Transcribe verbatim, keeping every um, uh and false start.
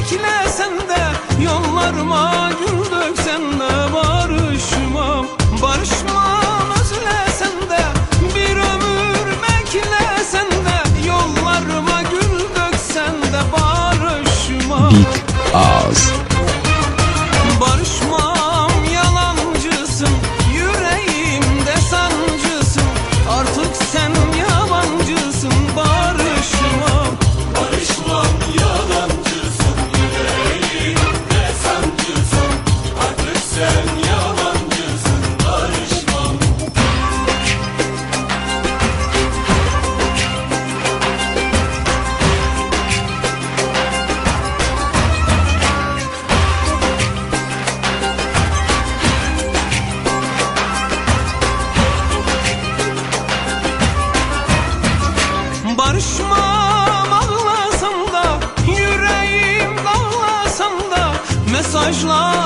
beklesen de, yollarıma gül döksen de barışmam. Barışmam özlesen de, bir ömür beklesen de, yollarıma gül döksen de barışmam. Big Ağız. Barışmam, yalancısın, yüreğimde sancısın, artık sen yabancısın. Barışmam. Barışmam, yalancısın, yüreğimde sancısın, artık sen yalancısın. Barışmam. Barışmam, ağlasam da, yüreğim dağlasam da, mesajlar